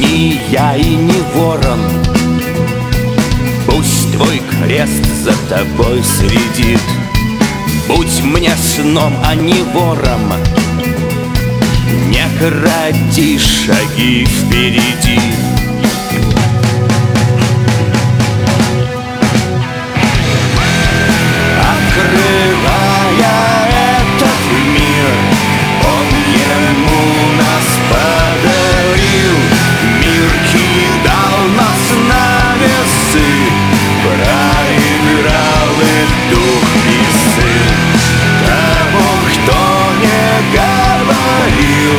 не я и не ворон. Пусть твой крест за тобой следит. Будь мне сном, а не вором. Не кради шаги впереди. Открывая этот мир, он ему нас подарил. Мир кидал нас на весы, проиграл и дух весы. Того, кто не говорил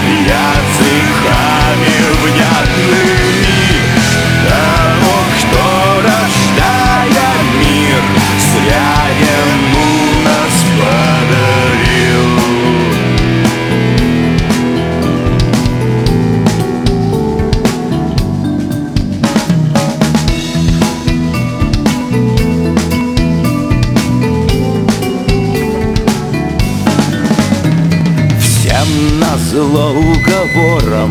языками внятными, того, кто, рождая мир, зря ему нас подарил. Всем назло уговором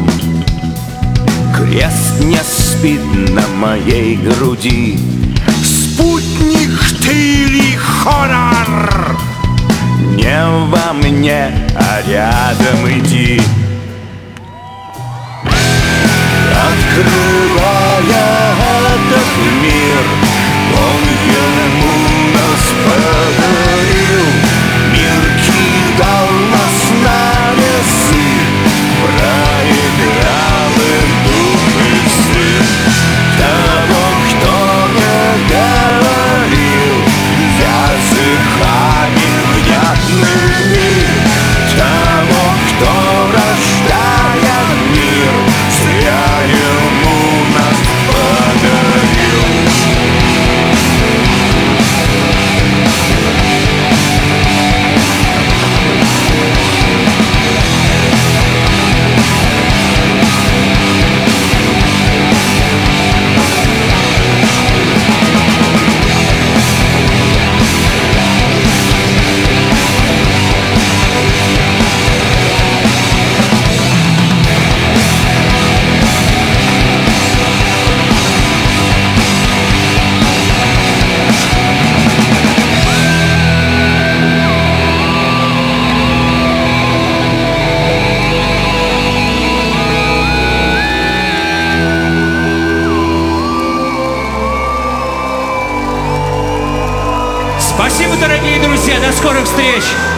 крест не спит на моей груди. Спутник ты или хоррор? Не во мне, а рядом иди. Открывая этот мир, он ему нас подарил. Мир кидал нас на весы, проиграл и дух и сын. Того, кто не говорил языками внятными, того, кто, рождая мир, зря ему нас подарил. Спасибо, дорогие друзья, до скорых встреч!